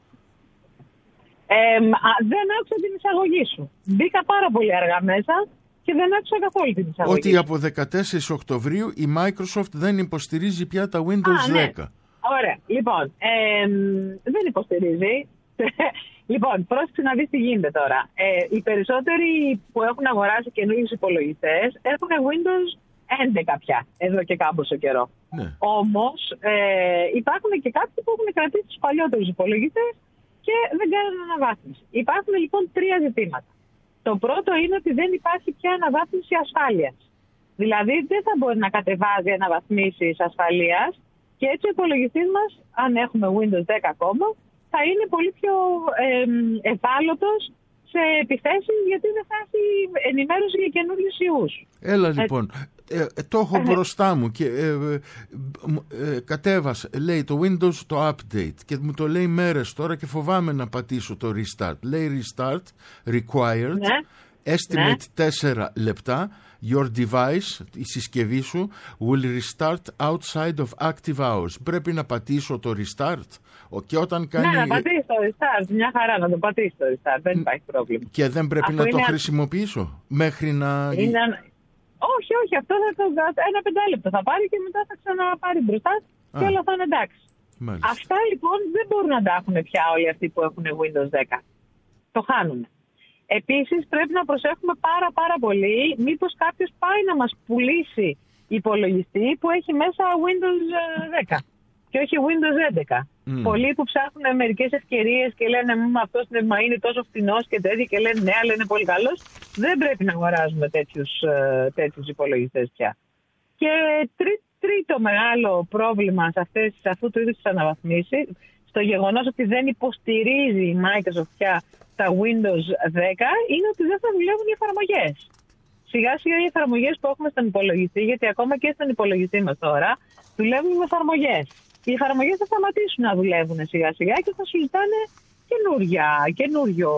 Ε, δεν άκουσα την εισαγωγή σου. Μπήκα πάρα πολύ αργά μέσα και δεν άκουσα καθόλου την εισαγωγή. Ότι από δεκατέσσερις Οκτωβρίου η Microsoft δεν υποστηρίζει πια τα Windows Α, ναι. δέκα. Ωραία. Λοιπόν, ε, δεν υποστηρίζει. Λοιπόν, πρόσεξε να δεις τι γίνεται τώρα. Ε, οι περισσότεροι που έχουν αγοράσει καινούριους υπολογιστές έχουν Windows έντεκα πια, εδώ και κάμποσο καιρό. Ναι. Όμως ε, υπάρχουν και κάποιοι που έχουν κρατήσει τους παλιότερους υπολογιστές και δεν κάνουν αναβάθμιση. Υπάρχουν λοιπόν τρία ζητήματα. Το πρώτο είναι ότι δεν υπάρχει πια αναβάθμιση ασφάλειας. Δηλαδή δεν θα μπορεί να κατεβάζει αναβαθμίσεις ασφαλείας και έτσι ο υπολογιστής μας, αν έχουμε Windows δέκα ακόμα, θα είναι πολύ πιο ε, ευάλωτος σε επιθέσεις, γιατί δεν θα έχει ενημέρωση για καινούριους ιούς. Έλα λοιπόν, ε, ε, το έχω μπροστά μου και ε, ε, ε, κατέβασα, λέει το Windows το update και μου το λέει μέρες τώρα και φοβάμαι να πατήσω το restart. Λέει restart required, ναι. estimate ναι. τέσσερα λεπτά. Your device, η συσκευή σου, will restart outside of active hours. Πρέπει να πατήσω το restart. Και όταν κάνει... Ναι, να πατήσει το restart. Μια χαρά να το πατήσει το restart. Δεν υπάρχει πρόβλημα. Και δεν πρέπει αυτό να είναι... το χρησιμοποιήσω μέχρι να... Είναι... Όχι, όχι. Αυτό θα το... ένα πεντάλεπτο θα πάρει και μετά θα ξαναπάρει μπροστά και όλα θα είναι εντάξει. Μάλιστα. Αυτά λοιπόν δεν μπορούν να τα έχουν πια όλοι αυτοί που έχουν Windows δέκα. Το χάνουν. Επίσης πρέπει να προσέχουμε πάρα πάρα πολύ μήπως κάποιος πάει να μας πουλήσει υπολογιστή που έχει μέσα Windows δέκα και όχι Windows έντεκα. Mm. Πολλοί που ψάχνουν μερικές ευκαιρίες και λένε αυτός μα είναι τόσο φθηνός και τέτοια και λένε ναι, αλλά είναι πολύ καλός. Δεν πρέπει να αγοράζουμε τέτοιους, τέτοιους υπολογιστές πια. Και τρί, τρίτο μεγάλο πρόβλημα σε, αυτές, σε αυτού του είδους τις αναβαθμίσεις, στο γεγονός ότι δεν υποστηρίζει η Microsoft πια τα Windows δέκα, είναι ότι δεν θα δουλεύουν οι εφαρμογές. Σιγά σιγά οι εφαρμογές που έχουμε στον υπολογιστή, γιατί ακόμα και στον υπολογιστή μας τώρα, δουλεύουν με εφαρμογές. Οι εφαρμογές θα σταματήσουν να δουλεύουν σιγά σιγά και θα σου ζητάνε καινούριο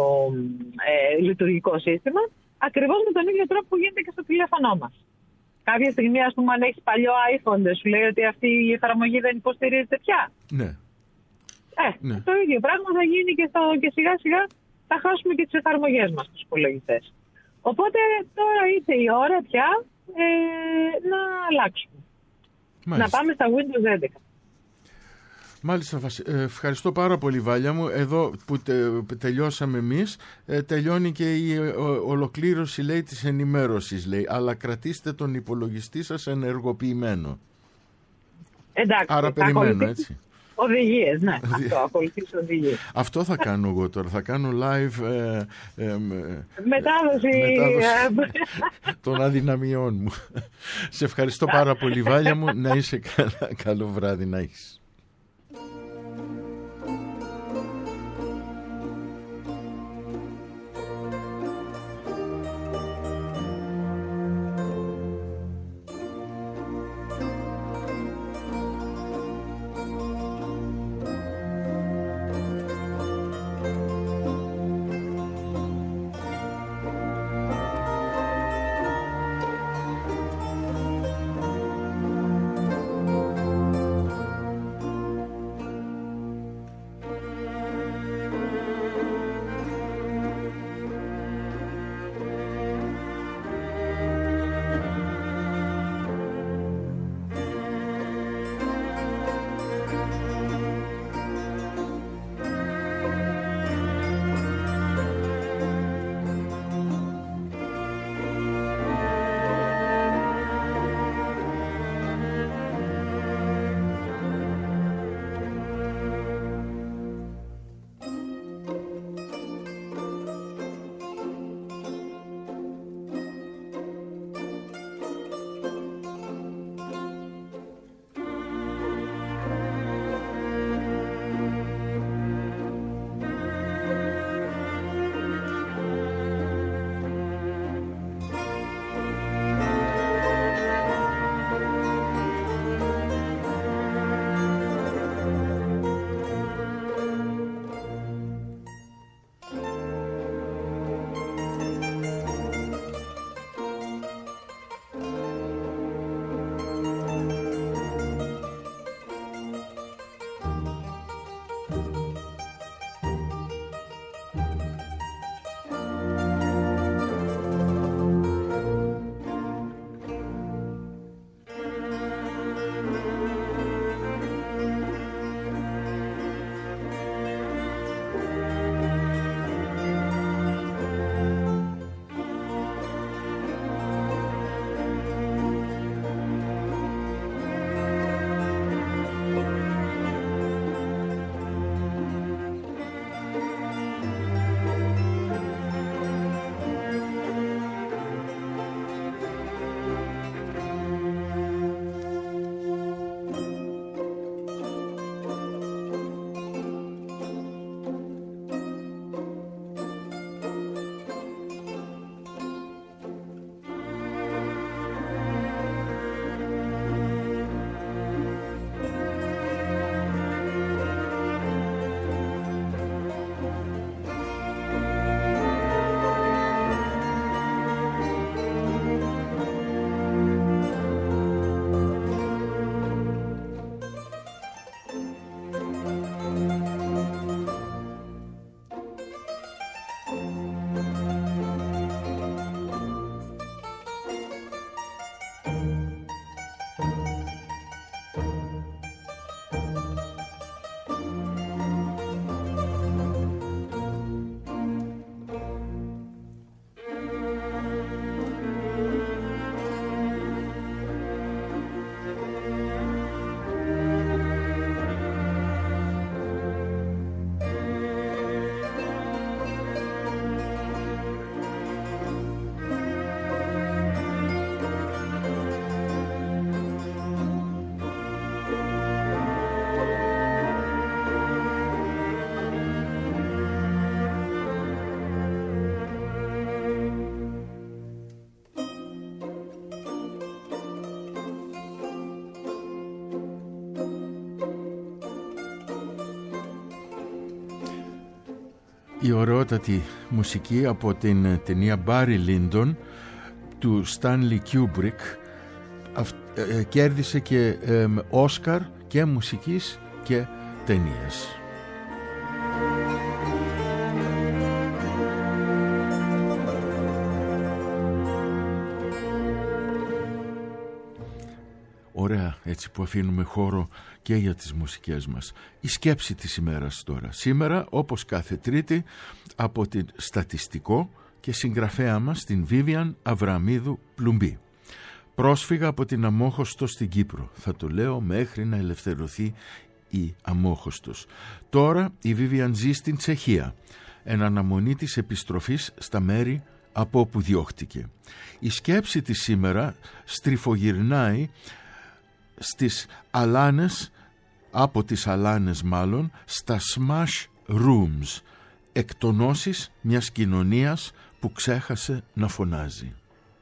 ε, λειτουργικό σύστημα, ακριβώς με τον ίδιο τρόπο που γίνεται και στο τηλέφωνό μας. Κάποια στιγμή, ας πούμε, αν έχεις παλιό iPhone, δεν σου λέει ότι αυτή η εφαρμογή δεν υποστηρίζεται πια. Ναι. Ε, ναι. Το ίδιο πράγμα θα γίνει και, στο, και σιγά σιγά θα χάσουμε και τις εφαρμογές μας στους υπολογιστές. Οπότε τώρα ήρθε η ώρα πια ε, να αλλάξουμε. Μάλιστα. Να πάμε στα Windows έντεκα. Μάλιστα, ε, ευχαριστώ πάρα πολύ, Βάλια μου. Εδώ που τε, τελειώσαμε εμείς, ε, τελειώνει και η ο, ολοκλήρωση, λέει, της ενημέρωσης, λέει, αλλά κρατήστε τον υπολογιστή σας ενεργοποιημένο. Εντάξει, άρα περιμένω, έτσι. Οδηγίες, ναι, αυτό, ακολουθείς οδηγίες. Αυτό θα κάνω εγώ τώρα, θα κάνω live ε, ε, ε, μετάδοση, μετάδοση των αδυναμιών μου. Σε ευχαριστώ πάρα πολύ, Βάλια μου, να είσαι καλά, καλό βράδυ να έχεις. η ωραιότατη μουσική από την ταινία Barry Lyndon του Stanley Kubrick. Κέρδισε και Όσκαρ και μουσικής και ταινίες. έτσι που αφήνουμε χώρο και για τις μουσικές μας. Η σκέψη της ημέρας τώρα. Σήμερα, όπως κάθε Τρίτη, από την στατιστικό και συγγραφέα μας, την Βίβιαν Αβραμίδου Πλουμπή. Πρόσφυγα από την Αμόχωστο στην Κύπρο. Θα το λέω μέχρι να ελευθερωθεί η Αμόχωστος. Τώρα η Βίβιαν ζει στην Τσεχία, εν αναμονή της επιστροφής στα μέρη από όπου διώχτηκε. Η σκέψη της σήμερα στριφογυρνάει στις αλάνες, από τις αλάνες μάλλον, στα smash rooms, εκτονώσεις μιας κοινωνίας που ξέχασε να φωνάζει.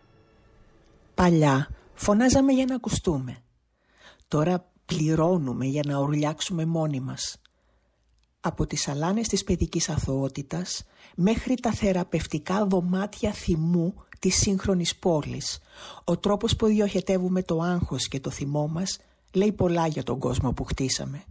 Παλιά φωνάζαμε για να ακουστούμε. Τώρα πληρώνουμε για να ουρλιάξουμε μόνοι μας. Από τις αλάνες της παιδικής αθωότητας μέχρι τα θεραπευτικά δωμάτια θυμού της σύγχρονης πόλης, ο τρόπος που διοχετεύουμε το άγχος και το θυμό μας λέει πολλά για τον κόσμο που χτίσαμε.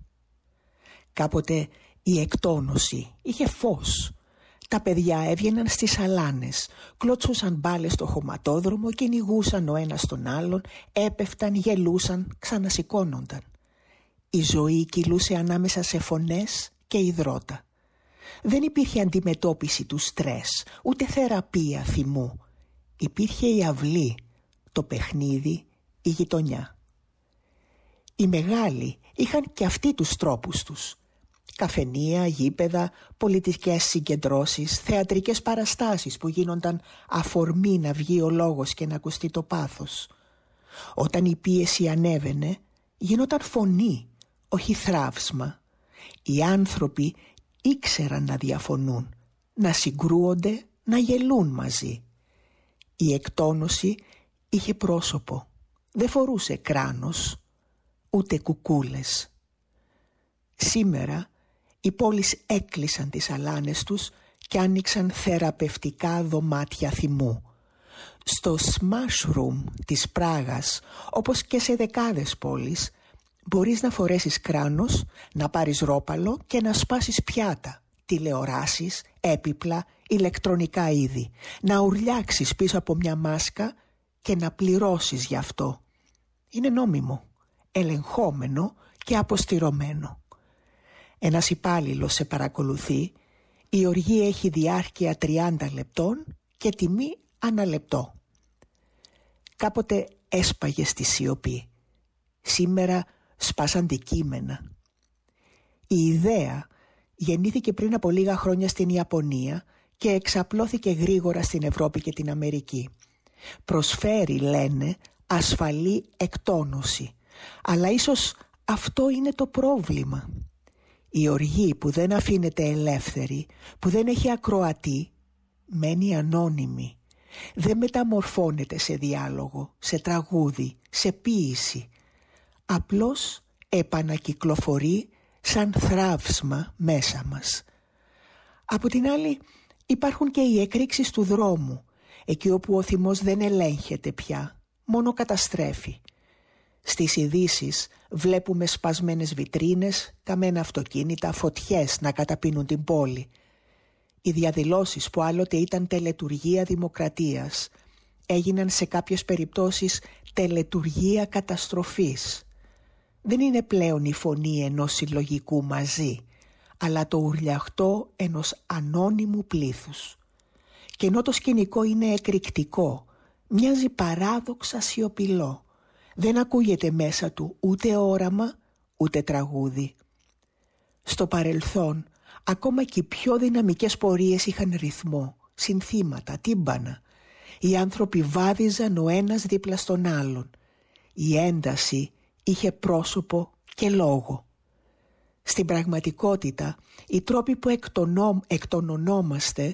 Κάποτε η εκτόνωση είχε φως. Τα παιδιά έβγαιναν στις αλάνες, κλωτσούσαν μπάλες στο χωματόδρομο, κυνηγούσαν ο ένας τον άλλον, έπεφταν, γελούσαν, ξανασηκώνονταν. Η ζωή κυλούσε ανάμεσα σε φωνές και υδρότα. Δεν υπήρχε αντιμετώπιση του στρες, ούτε θεραπεία θυμού. Υπήρχε η αυλή, το παιχνίδι, η γειτονιά. Οι μεγάλοι είχαν και αυτοί τους τρόπους τους. Καφενεία, γήπεδα, πολιτικές συγκεντρώσεις, θεατρικές παραστάσεις που γίνονταν αφορμή να βγει ο λόγος και να ακουστεί το πάθος. Όταν η πίεση ανέβαινε, γινόταν φωνή, όχι θράψμα. Οι άνθρωποι ήξεραν να διαφωνούν, να συγκρούονται, να γελούν μαζί. Η εκτόνωση είχε πρόσωπο, δεν φορούσε κράνος, ούτε κουκούλες. Σήμερα οι πόλεις έκλεισαν τις αλάνες τους και άνοιξαν θεραπευτικά δωμάτια θυμού. Στο Smash Room της Πράγας, όπως και σε δεκάδες πόλεις, μπορείς να φορέσεις κράνος, να πάρεις ρόπαλο και να σπάσεις πιάτα, τηλεοράσεις, έπιπλα, ηλεκτρονικά είδη, να ουρλιάξεις πίσω από μια μάσκα και να πληρώσεις γι' αυτό. Είναι νόμιμο, ελεγχόμενο και αποστηρωμένο. Ένας υπάλληλος σε παρακολουθεί, η οργή έχει διάρκεια τριάντα λεπτών και τιμή ανά λεπτό. Κάποτε έσπαγε στη σιωπή. Σήμερα σπάσαν κείμενα. Η ιδέα γεννήθηκε πριν από λίγα χρόνια στην Ιαπωνία και εξαπλώθηκε γρήγορα στην Ευρώπη και την Αμερική. Προσφέρει, λένε, ασφαλή εκτόνωση. Αλλά ίσως αυτό είναι το πρόβλημα. Η οργή που δεν αφήνεται ελεύθερη, που δεν έχει ακροατή, μένει ανώνυμη. Δεν μεταμορφώνεται σε διάλογο, σε τραγούδι, σε ποίηση. Απλώς επανακυκλοφορεί σαν θράψμα μέσα μας. Από την άλλη υπάρχουν και οι εκρήξεις του δρόμου, εκεί όπου ο θυμός δεν ελέγχεται πια, μόνο καταστρέφει. Στις ειδήσεις βλέπουμε σπασμένες βιτρίνες, καμένα αυτοκίνητα, φωτιές να καταπίνουν την πόλη. Οι διαδηλώσεις που άλλοτε ήταν τελετουργία δημοκρατίας έγιναν σε κάποιες περιπτώσεις τελετουργία καταστροφής. Δεν είναι πλέον η φωνή ενός συλλογικού μαζί, αλλά το ουρλιαχτό ενός ανώνυμου πλήθους. Και ενώ το σκηνικό είναι εκρηκτικό, μοιάζει παράδοξα σιωπηλό. Δεν ακούγεται μέσα του ούτε όραμα, ούτε τραγούδι. Στο παρελθόν, ακόμα και οι πιο δυναμικές πορείες είχαν ρυθμό, συνθήματα, τύμπανα. Οι άνθρωποι βάδιζαν ο ένας δίπλα στον άλλον. Η ένταση είχε πρόσωπο και λόγο. Στην πραγματικότητα, οι τρόποι που εκτονώ, εκτονωνόμαστε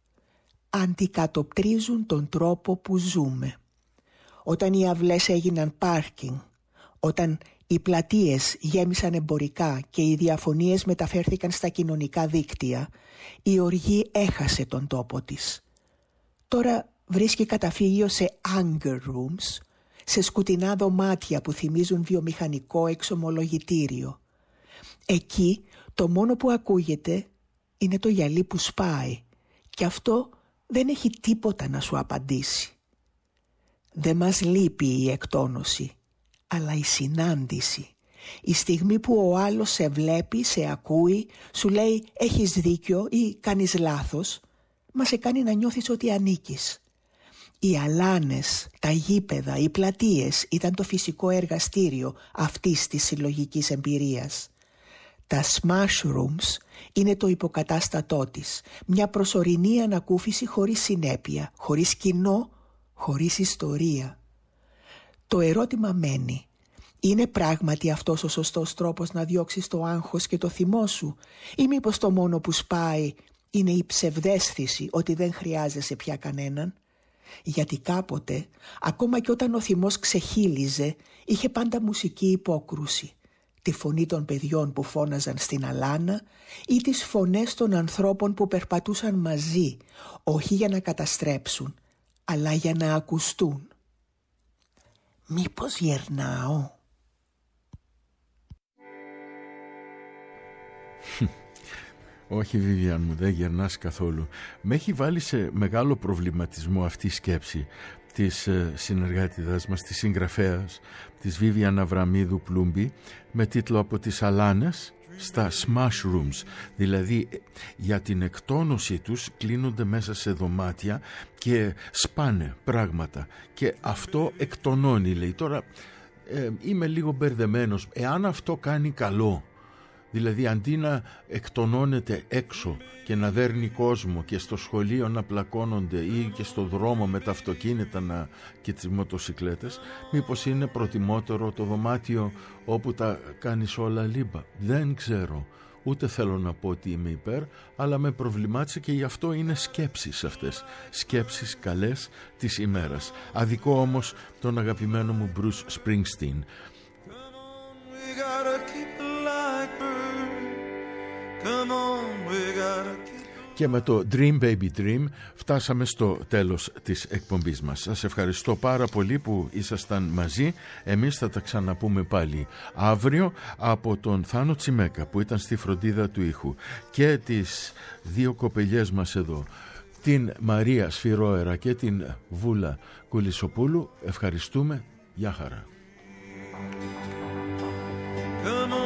αντικατοπτρίζουν τον τρόπο που ζούμε. Όταν οι αυλές έγιναν πάρκινγκ, όταν οι πλατείες γέμισαν εμπορικά και οι διαφωνίες μεταφέρθηκαν στα κοινωνικά δίκτυα, η οργή έχασε τον τόπο της. Τώρα βρίσκει καταφύγιο σε anger rooms, σε σκουτεινά δωμάτια που θυμίζουν βιομηχανικό εξομολογητήριο. Εκεί το μόνο που ακούγεται είναι το γυαλί που σπάει και αυτό δεν έχει τίποτα να σου απαντήσει. Δεν μας λείπει η εκτόνωση, αλλά η συνάντηση, η στιγμή που ο άλλος σε βλέπει, σε ακούει, σου λέει έχεις δίκιο ή κάνεις λάθος, μα σε κάνει να νιώθεις ότι ανήκεις. Οι αλάνες, τα γήπεδα, οι πλατείες ήταν το φυσικό εργαστήριο αυτής της συλλογικής εμπειρίας. Τα smash rooms είναι το υποκατάστατό της, μια προσωρινή ανακούφιση χωρίς συνέπεια, χωρίς κοινό, χωρίς ιστορία. Το ερώτημα μένει, είναι πράγματι αυτός ο σωστός τρόπος να διώξεις το άγχος και το θυμό σου, ή μήπως το μόνο που σπάει είναι η ψευδαίσθηση ότι δεν χρειάζεσαι πια κανέναν? Γιατί κάποτε, ακόμα και όταν ο θυμός ξεχύλιζε, είχε πάντα μουσική υπόκρουση. Τη φωνή των παιδιών που φώναζαν στην αλάνα ή τις φωνές των ανθρώπων που περπατούσαν μαζί, όχι για να καταστρέψουν, αλλά για να ακουστούν. Μήπως γερνάω? Όχι, Βίβιαν μου, δεν γερνάς καθόλου. Με έχει βάλει σε μεγάλο προβληματισμό αυτή η σκέψη της συνεργάτηδας μας, της συγγραφέας, της Βίβιαν Αβραμίδου Πλούμπη, με τίτλο «Από τις αλάνες στα smash rooms», δηλαδή για την εκτόνωση τους κλείνονται μέσα σε δωμάτια και σπάνε πράγματα και αυτό εκτονώνει, λέει. Τώρα ε, είμαι λίγο μπερδεμένος, εάν αυτό κάνει καλό, δηλαδή αντί να εκτονώνεται έξω και να δέρνει κόσμο και στο σχολείο να πλακώνονται ή και στο δρόμο με τα αυτοκίνητα να... και τις μοτοσικλέτες, μήπως είναι προτιμότερο το δωμάτιο όπου τα κάνεις όλα λίμπα? Δεν ξέρω, ούτε θέλω να πω ότι είμαι υπέρ, αλλά με προβλημάτισε και γι' αυτό είναι σκέψεις αυτές, σκέψεις καλές της ημέρας. Αδικό όμως τον αγαπημένο μου Bruce Springsteen. Και με το Dream Baby Dream φτάσαμε στο τέλος της εκπομπής μας. Σας ευχαριστώ πάρα πολύ που ήσασταν μαζί. Εμείς θα τα ξαναπούμε πάλι αύριο. Από τον Θάνο Τσιμέκα που ήταν στη φροντίδα του ήχου και τις δύο κοπελιές μας εδώ, την Μαρία Σφυρόερα και την Βούλα Κουλισοπούλου, ευχαριστούμε. Γεια χαρά. Come on.